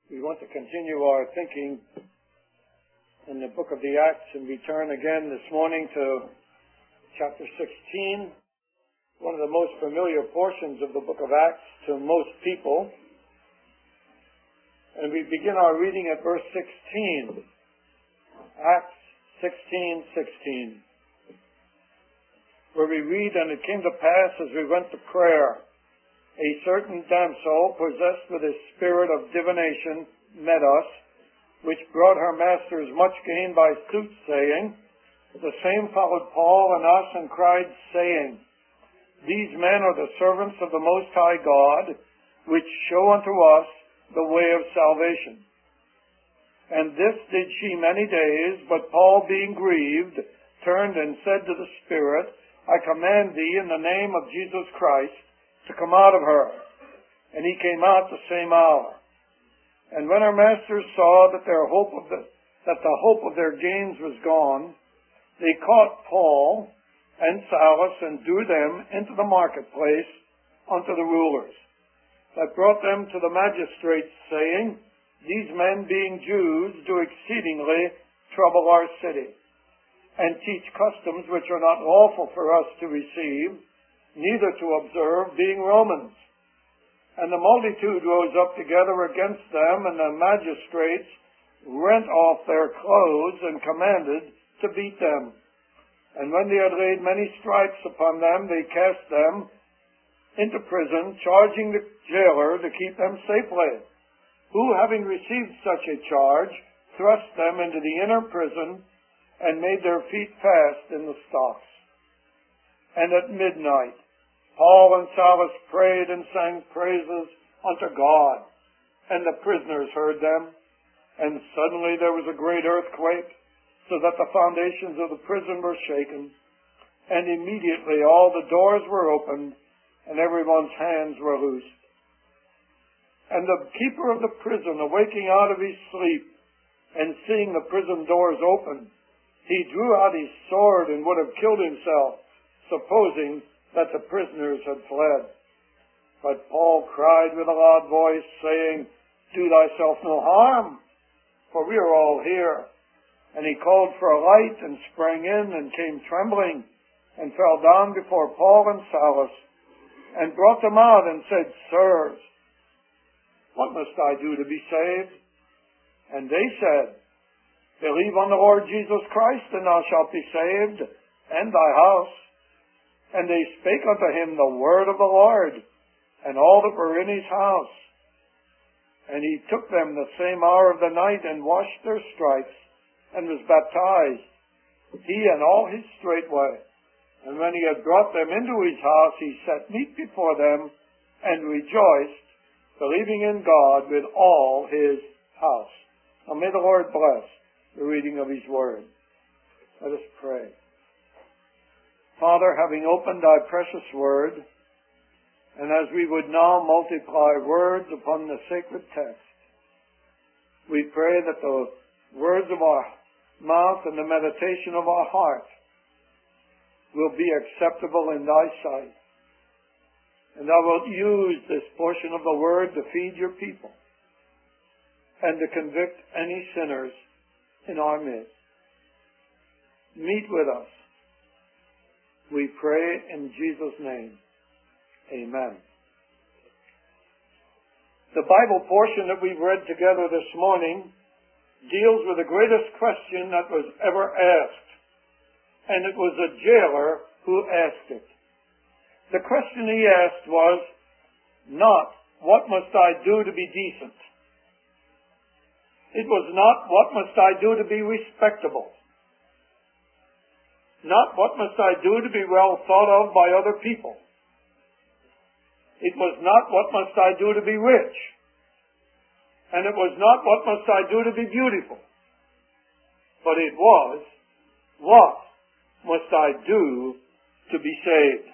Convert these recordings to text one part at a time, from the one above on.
We want to continue our thinking in the book of the Acts and return again this morning to chapter 16, one of the most familiar portions of the book of Acts to most people. And we begin our reading at verse 16. Acts 16:16, where we read, "And it came to pass as we went to prayer, a certain damsel, possessed with a spirit of divination, met us, which brought her masters much gain by soothsaying. The same followed Paul and us, and cried, saying, These men are the servants of the Most High God, which show unto us the way of salvation. And this did she many days, but Paul, being grieved, turned and said to the Spirit, I command thee in the name of Jesus Christ to come out of her. And he came out the same hour. And when our masters saw that the hope of their gains was gone, they caught Paul and Silas and drew them into the marketplace unto the rulers, that brought them to the magistrates, saying, These men, being Jews, do exceedingly trouble our city, and teach customs which are not lawful for us to receive, neither to observe, being Romans. And the multitude rose up together against them, and the magistrates rent off their clothes, and commanded to beat them. And when they had laid many stripes upon them, they cast them into prison, charging the jailer to keep them safely, who, having received such a charge, thrust them into the inner prison, and made their feet fast in the stocks. And at midnight Paul and Silas prayed and sang praises unto God, and the prisoners heard them. And suddenly there was a great earthquake, so that the foundations of the prison were shaken. And immediately all the doors were opened, and everyone's hands were loosed. And the keeper of the prison, awaking out of his sleep, and seeing the prison doors open, he drew out his sword and would have killed himself, supposing that the prisoners had fled. But Paul cried with a loud voice, saying, Do thyself no harm, for we are all here. And he called for a light, and sprang in, and came trembling, and fell down before Paul and Silas, and brought them out, and said, Sirs, what must I do to be saved? And they said, Believe on the Lord Jesus Christ, and thou shalt be saved, and thy house. And they spake unto him the word of the Lord, and all that were in his house. And he took them the same hour of the night, and washed their stripes, and was baptized, he and all his straightway. And when he had brought them into his house, he set meat before them, and rejoiced, believing in God with all his house. Now may the Lord bless the reading of his word. Let us pray. Father, having opened thy precious word, and as we would now multiply words upon the sacred text, we pray that the words of our mouth and the meditation of our heart will be acceptable in thy sight. And thou wilt use this portion of the word to feed your people and to convict any sinners in our midst. Meet with us, we pray in Jesus' name. Amen. The Bible portion that we've read together this morning deals with the greatest question that was ever asked. And it was a jailer who asked it. The question he asked was not, what must I do to be decent? It was not, what must I do to be respectable? Not, what must I do to be well thought of by other people? It was not, what must I do to be rich? And it was not, what must I do to be beautiful? But it was, what must I do to be saved?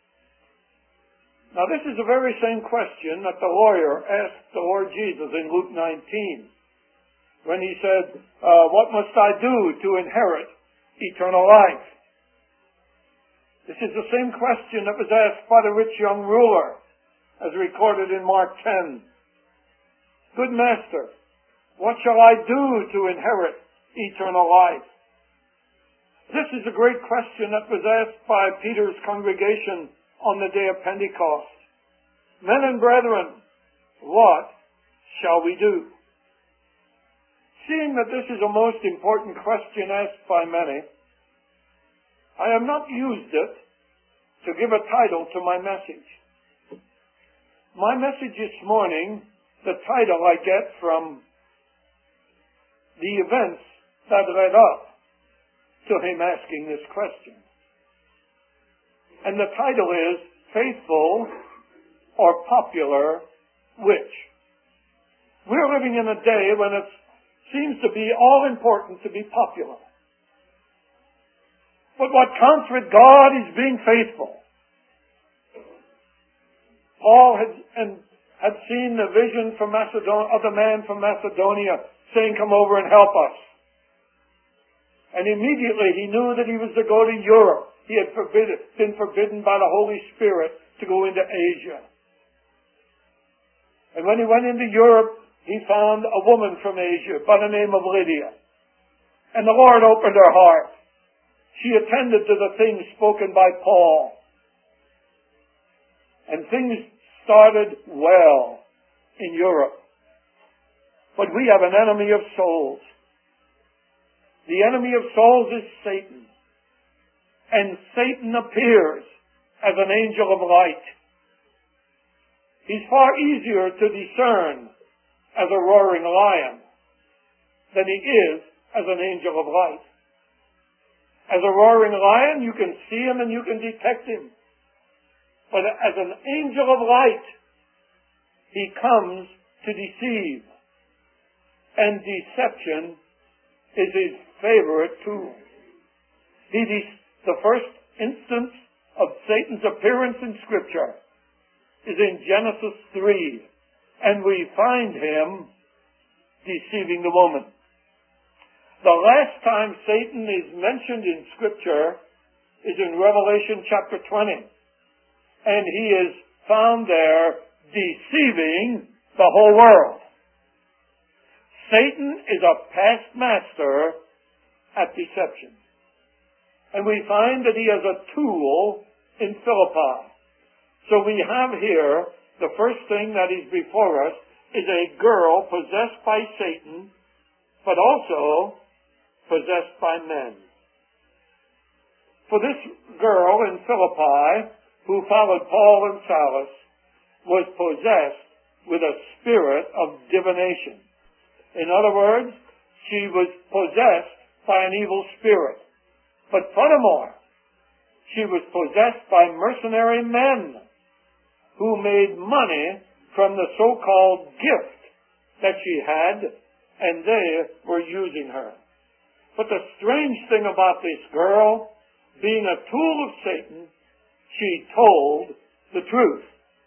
Now this is the very same question that the lawyer asked the Lord Jesus in Luke 19, when he said, what must I do to inherit eternal life? This is the same question that was asked by the rich young ruler, as recorded in Mark 10. Good Master, What shall I do to inherit eternal life? This is a great question that was asked by Peter's congregation on the day of Pentecost. Men and brethren, what shall we do? Seeing that this is a most important question asked by many, I have not used it to give a title to my message. My message this morning, the title I get from the events that led up to him asking this question. And the title is, Faithful or Popular, Which? We're living in a day when it seems to be all important to be popular. But what counts with God is being faithful. Paul had seen the vision from Macedonia, of the man from Macedonia saying, come over and help us. And immediately he knew that he was to go to Europe. He had been forbidden by the Holy Spirit to go into Asia. And when he went into Europe, he found a woman from Asia by the name of Lydia. And the Lord opened her heart. She attended to the things spoken by Paul. And things started well in Europe. But we have an enemy of souls. The enemy of souls is Satan. And Satan appears as an angel of light. He's far easier to discern as a roaring lion than he is as an angel of light. As a roaring lion, you can see him and you can detect him. But as an angel of light, he comes to deceive. And deception is his favorite tool. The first instance of Satan's appearance in Scripture is in Genesis 3. And we find him deceiving the woman. The last time Satan is mentioned in Scripture is in Revelation chapter 20. And he is found there deceiving the whole world. Satan is a past master at deception. And we find that he has a tool in Philippi. So we have here, the first thing that is before us is a girl possessed by Satan, but also possessed by men. For this girl in Philippi, who followed Paul and Silas, was possessed with a spirit of divination. In other words, she was possessed by an evil spirit. But furthermore, she was possessed by mercenary men who made money from the so-called gift that she had, and they were using her. But the strange thing about this girl, being a tool of Satan, she told the truth.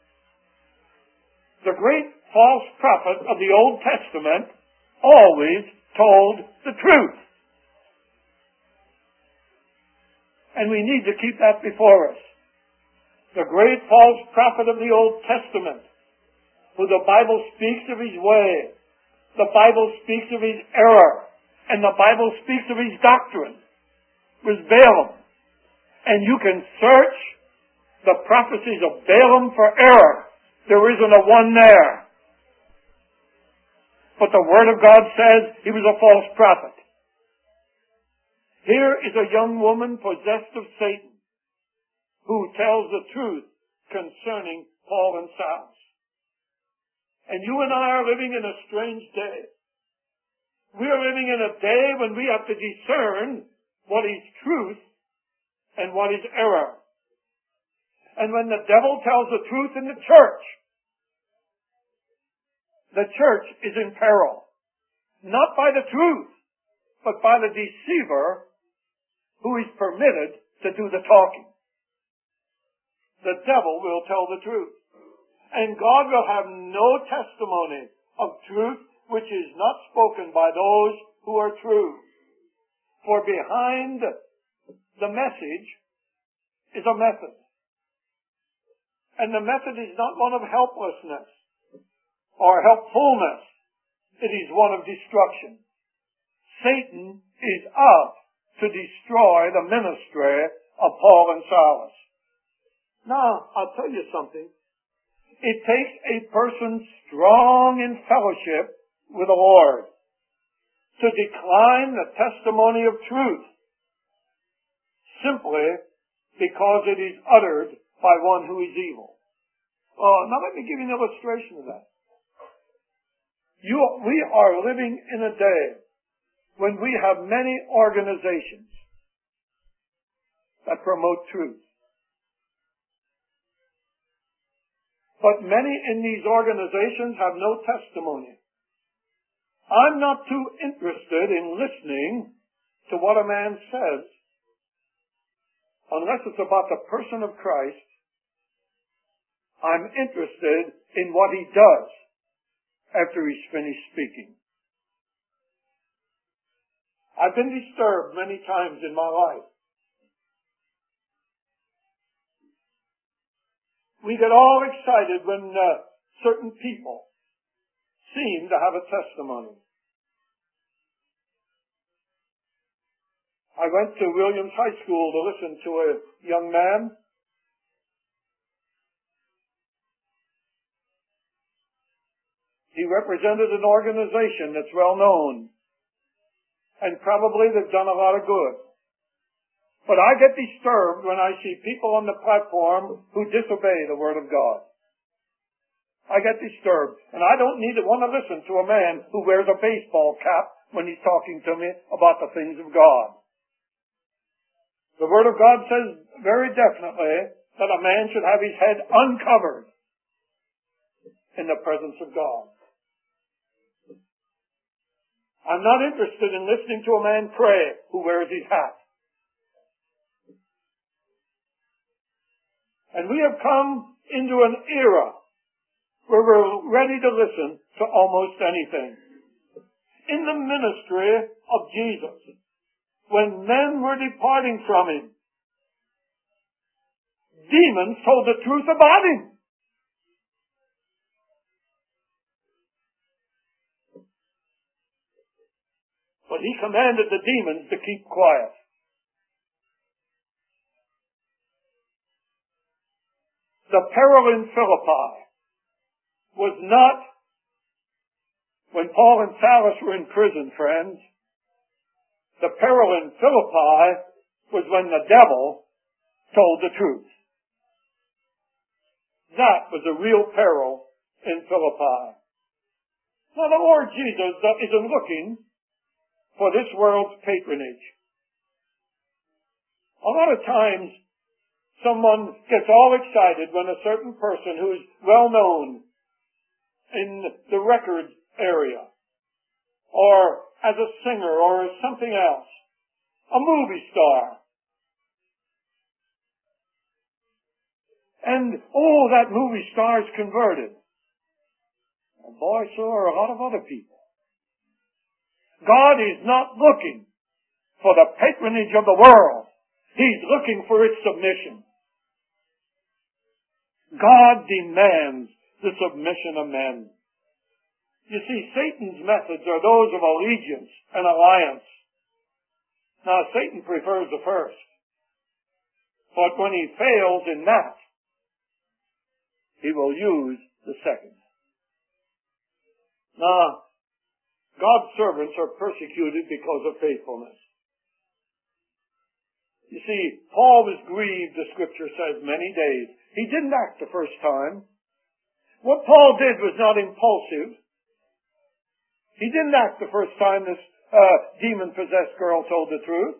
The great false prophet of the Old Testament always told the truth. And we need to keep that before us. The great false prophet of the Old Testament, who the Bible speaks of his way, the Bible speaks of his error, and the Bible speaks of his doctrine, was Balaam. And you can search the prophecies of Balaam for error. There isn't a one there. But the Word of God says he was a false prophet. Here is a young woman possessed of Satan who tells the truth concerning Paul and Silas. And you and I are living in a strange day. We are living in a day when we have to discern what is truth and what is error. And when the devil tells the truth in the church is in peril. Not by the truth, but by the deceiver who is permitted to do the talking. The devil will tell the truth. And God will have no testimony of truth which is not spoken by those who are true. For behind the message is a method. And the method is not one of helplessness or helpfulness. it is one of destruction. Satan is out to destroy the ministry of Paul and Silas. Now, I'll tell you something. It takes a person strong in fellowship with the Lord to decline the testimony of truth simply because it is uttered by one who is evil. Now let me give you an illustration of that. We are living in a day when we have many organizations that promote truth. But many in these organizations have no testimony. I'm not too interested in listening to what a man says unless it's about the person of Christ. I'm interested in what he does after he's finished speaking. I've been disturbed many times in my life. We get all excited when certain people seem to have a testimony. I went to Williams High School to listen to a young man. He represented an organization that's well known, and probably they've done a lot of good. But I get disturbed when I see people on the platform who disobey the Word of God. I get disturbed, and I don't want to listen to a man who wears a baseball cap when he's talking to me about the things of God. The Word of God says very definitely that a man should have his head uncovered in the presence of God. I'm not interested in listening to a man pray who wears his hat. And we have come into an era where we're ready to listen to almost anything. In the ministry of Jesus, when men were departing from him, demons told the truth about him. But he commanded the demons to keep quiet. The peril in Philippi was not when Paul and Silas were in prison, friends. The peril in Philippi was when the devil told the truth. That was a real peril in Philippi. Now the Lord Jesus isn't looking for this world's patronage. A lot of times someone gets all excited when a certain person who is well known in the record area, or as a singer, or as something else, a movie star. And, that movie star is converted. And boy, so are a lot of other people. God is not looking for the patronage of the world. He's looking for its submission. God demands the submission of men. You see, Satan's methods are those of allegiance and alliance. Now, Satan prefers the first. But when he fails in that, he will use the second. Now, God's servants are persecuted because of faithfulness. You see, Paul was grieved, the scripture says, many days. He didn't act the first time. What Paul did was not impulsive. He didn't act the first time this demon-possessed girl told the truth.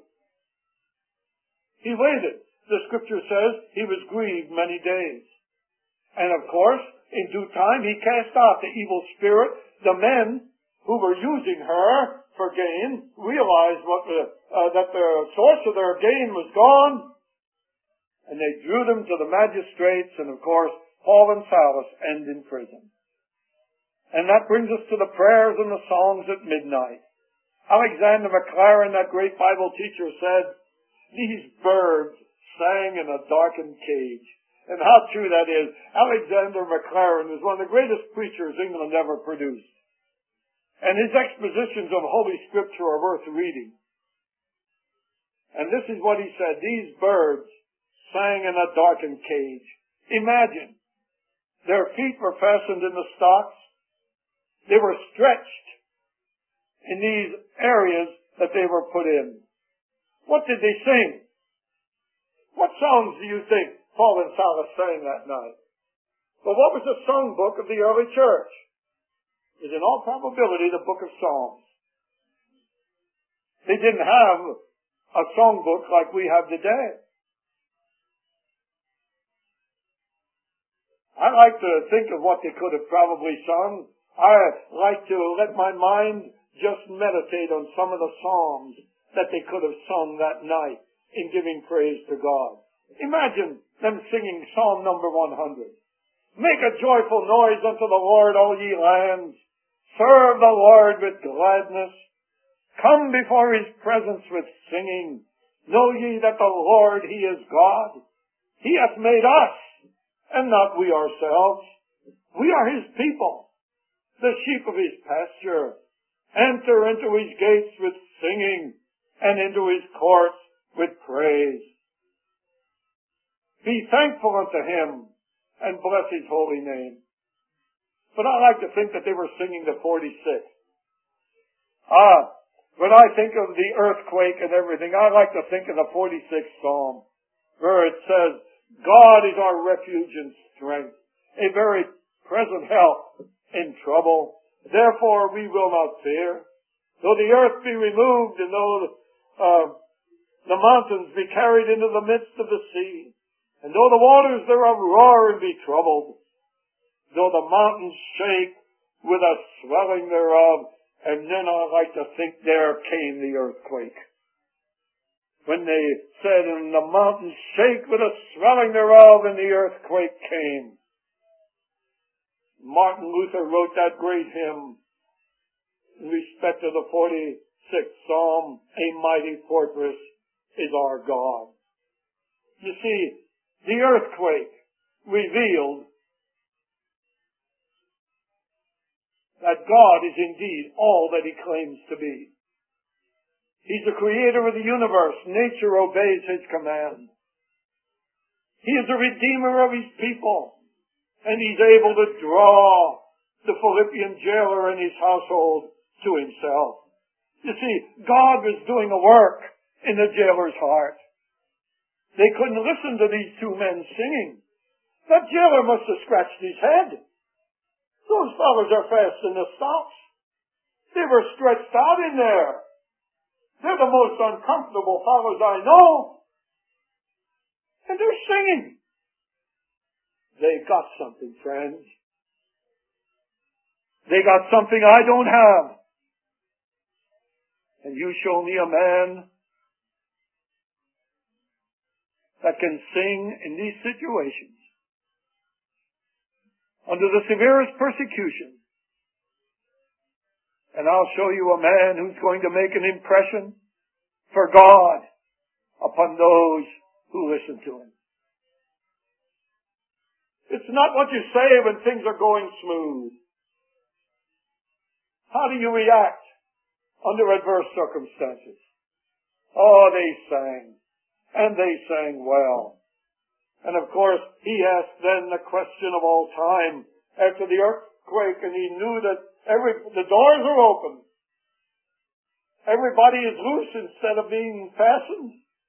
He waited. The scripture says he was grieved many days. And of course, in due time, he cast out the evil spirit. The men who were using her for gain realized that the source of their gain was gone, and they drew them to the magistrates, and of course, Paul and Silas end in prison. And that brings us to the prayers and the songs at midnight. Alexander Maclaren, that great Bible teacher, said, "These birds sang in a darkened cage." And how true that is. Alexander Maclaren was one of the greatest preachers England ever produced. And his expositions of Holy Scripture are worth reading. And this is what he said. These birds sang in a darkened cage. Imagine. Their feet were fastened in the stocks. They were stretched in these areas that they were put in. What did they sing? What songs do you think Paul and Silas sang that night? Well, what was the songbook of the early church? It was in all probability the book of Psalms. They didn't have a songbook like we have today. I like to think of what they could have probably sung. I like to let my mind just meditate on some of the psalms that they could have sung that night in giving praise to God. Imagine them singing Psalm number 100. Make a joyful noise unto the Lord, all ye lands. Serve the Lord with gladness. Come before his presence with singing. Know ye that the Lord, he is God. He hath made us, and not we ourselves. We are his people, the sheep of his pasture. Enter into his gates with singing, and into his courts with praise. Be thankful unto him, and bless his holy name. But I like to think that they were singing the 46th. When I think of the earthquake and everything, I like to think of the 46th Psalm, where it says, God is our refuge and strength, a very present help in trouble. Therefore we will not fear. Though the earth be removed, and though the mountains be carried into the midst of the sea, and though the waters thereof roar and be troubled, though the mountains shake with a swelling thereof. And then I like to think there came the earthquake. When they said, and the mountains shake with a swelling thereof, and the earthquake came. Martin Luther wrote that great hymn in respect to the 46th Psalm, A Mighty Fortress is Our God. You see, the earthquake revealed that God is indeed all that he claims to be. He's the creator of the universe. Nature obeys his command. He is the redeemer of his people. And he's able to draw the Philippian jailer and his household to himself. You see, God was doing a work in the jailer's heart. They couldn't listen to these two men singing. That jailer must have scratched his head. Those fellows are fast in the stocks. They were stretched out in there. They're the most uncomfortable fellows I know. And they're singing. They got something, friends. They got something I don't have. And you show me a man that can sing in these situations under the severest persecution. And I'll show you a man who's going to make an impression for God upon those who listen to him. It's not what you say when things are going smooth. How do you react under adverse circumstances? Oh, they sang. And they sang well. And of course, he asked then the question of all time after the earthquake, and he knew that the doors are open. Everybody is loose instead of being fastened.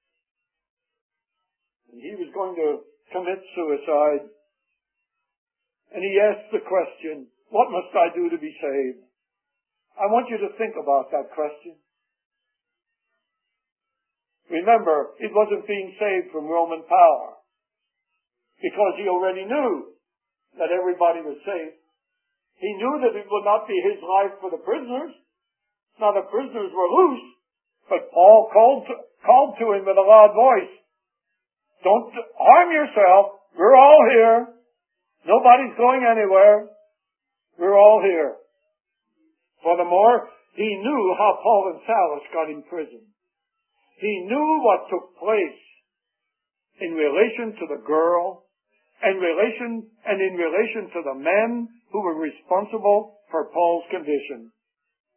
And he was going to commit suicide. And he asked the question, what must I do to be saved? I want you to think about that question. Remember, it wasn't being saved from Roman power, because he already knew that everybody was safe. He knew that it would not be his life for the prisoners. Now the prisoners were loose, but Paul called to him with a loud voice, don't harm yourself. We're all here. Nobody's going anywhere. We're all here. Furthermore, he knew how Paul and Silas got in prison. He knew what took place in relation to the girl, and in relation to the men who were responsible for Paul's condition.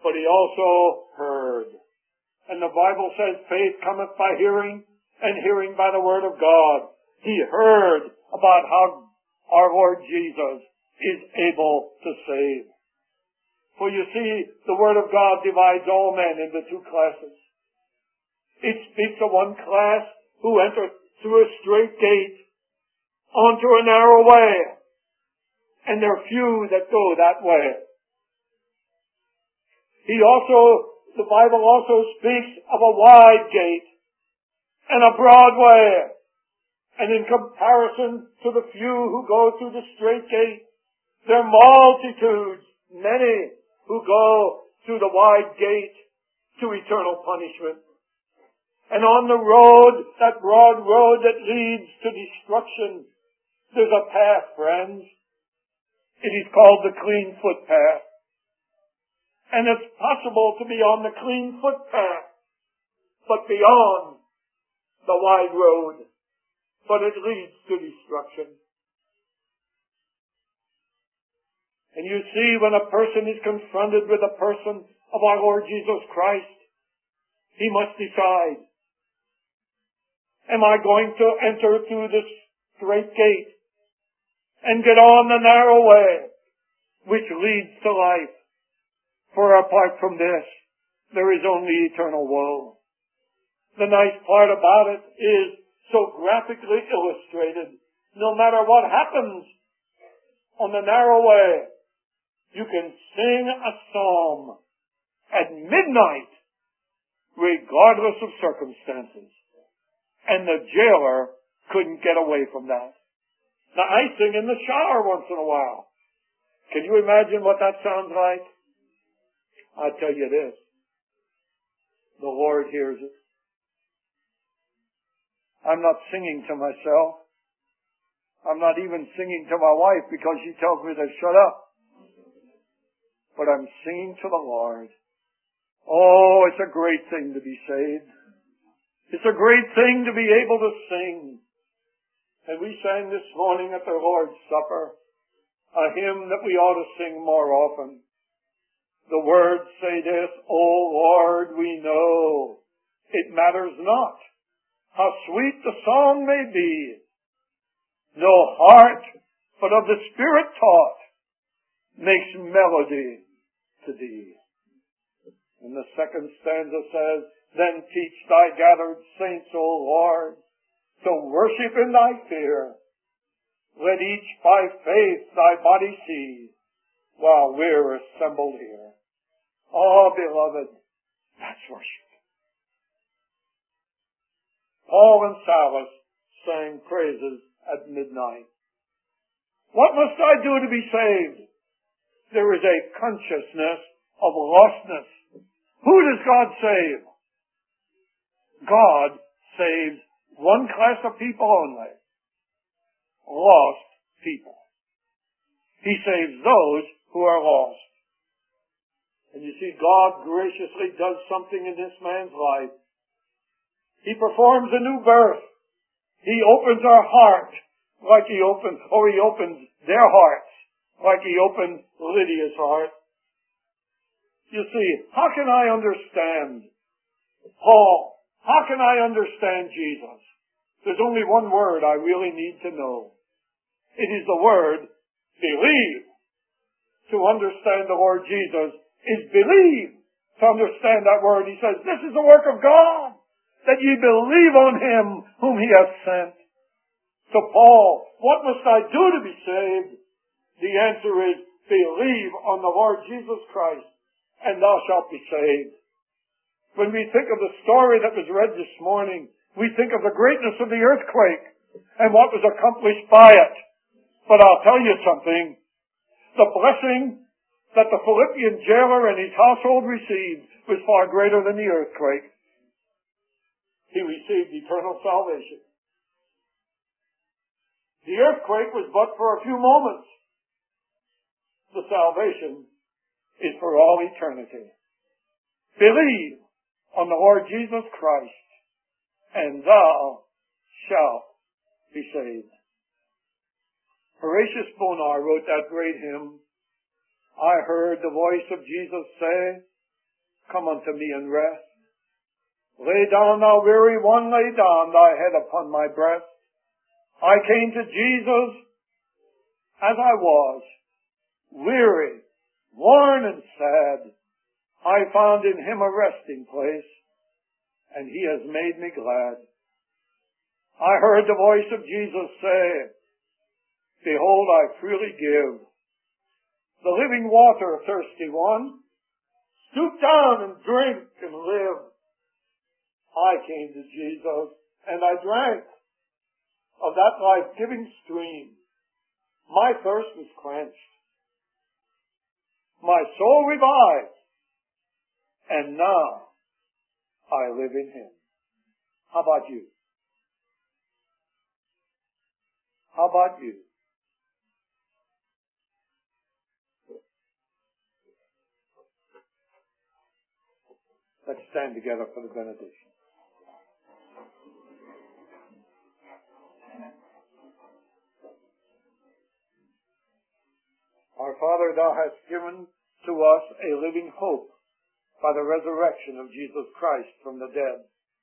but he also heard. And the Bible says faith cometh by hearing, and hearing by the word of God. He heard about how our Lord Jesus is able to save. For you see, the word of God divides all men into two classes. It speaks of one class who enter through a straight gate onto a narrow way, and there are few that go that way. The Bible also speaks of a wide gate and a broad way. And in comparison to the few who go through the straight gate, there are multitudes, many, who go through the wide gate to eternal punishment. And on the road, that broad road that leads to destruction, there's a path, friends. It is called the clean footpath. And it's possible to be on the clean footpath, but beyond the wide road. But it leads to destruction. And you see, when a person is confronted with the person of our Lord Jesus Christ, he must decide, am I going to enter through this straight gate and get on the narrow way which leads to life? For apart from this, there is only eternal woe. The nice part about it is so graphically illustrated. No matter what happens on the narrow way, you can sing a psalm at midnight regardless of circumstances. And the jailer couldn't get away from that. Now, I sing in the shower once in a while. Can you imagine what that sounds like? I'll tell you this. The Lord hears it. I'm not singing to myself. I'm not even singing to my wife because she tells me to shut up. But I'm singing to the Lord. Oh, it's a great thing to be saved. It's a great thing to be able to sing. And we sang this morning at the Lord's Supper a hymn that we ought to sing more often. The words say this, O Lord, we know it matters not how sweet the song may be. No heart, but of the Spirit taught, makes melody to thee. And the second stanza says, then teach thy gathered saints, O Lord, to worship in thy fear. Let each by faith thy body see, while we're assembled here. Oh, beloved, that's worship. Paul and Silas sang praises at midnight. What must I do to be saved? There is a consciousness of lostness. Who does God save? God saves one class of people only. Lost people. He saves those who are lost. And you see, God graciously does something in this man's life. He performs a new birth. He opens our heart like he opens their hearts like he opened Lydia's heart. You see, how can I understand Paul? How can I understand Jesus? There's only one word I really need to know. It is the word believe. To understand the Lord Jesus is believe. To understand that word, he says, this is the work of God, that ye believe on him whom he hath sent. So Paul, what must I do to be saved? The answer is, believe on the Lord Jesus Christ, and thou shalt be saved. When we think of the story that was read this morning, we think of the greatness of the earthquake and what was accomplished by it. But I'll tell you something. The blessing that the Philippian jailer and his household received was far greater than the earthquake. He received eternal salvation. The earthquake was but for a few moments. The salvation is for all eternity. Believe on the Lord Jesus Christ, and thou shalt be saved. Horatius Bonar wrote that great hymn, I heard the voice of Jesus say, Come unto me and rest. Lay down, thou weary one, lay down thy head upon my breast. I came to Jesus as I was, weary, worn and sad. I found in him a resting place, and he has made me glad. I heard the voice of Jesus say, behold, I freely give the living water, thirsty one. Stoop down and drink and live. I came to Jesus and I drank of that life-giving stream. My thirst was quenched. My soul revived. And now I live in him. How about you? How about you? Let's stand together for the benediction. Our Father, thou hast given to us a living hope by the resurrection of Jesus Christ from the dead.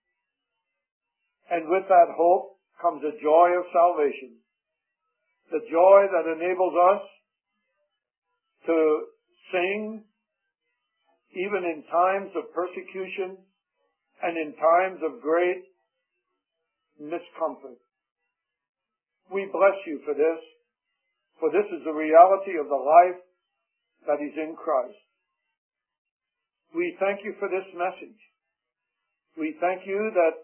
And with that hope comes a joy of salvation, the joy that enables us to sing even in times of persecution and in times of great miscomfort. We bless you for this is the reality of the life that is in Christ. We thank you for this message. We thank you that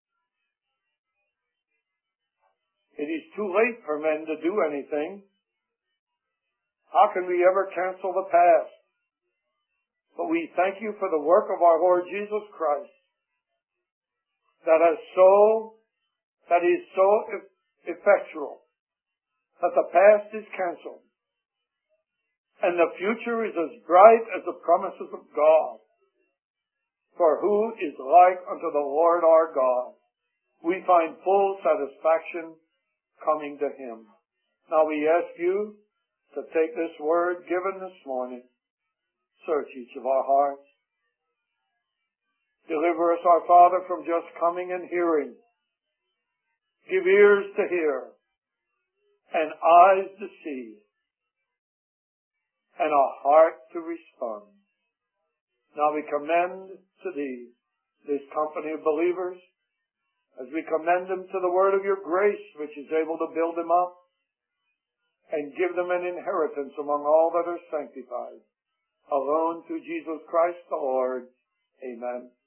it is too late for men to do anything. How can we ever cancel the past? But we thank you for the work of our Lord Jesus Christ that is so effectual that the past is canceled and the future is as bright as the promises of God. For who is like unto the Lord our God? We find full satisfaction coming to him. Now we ask you to take this word given this morning. Search each of our hearts. Deliver us, our Father, from just coming and hearing. Give ears to hear, and eyes to see, and a heart to respond. Now we commend to thee this company of believers, as we commend them to the word of your grace, which is able to build them up and give them an inheritance among all that are sanctified. Alone through Jesus Christ the Lord. Amen.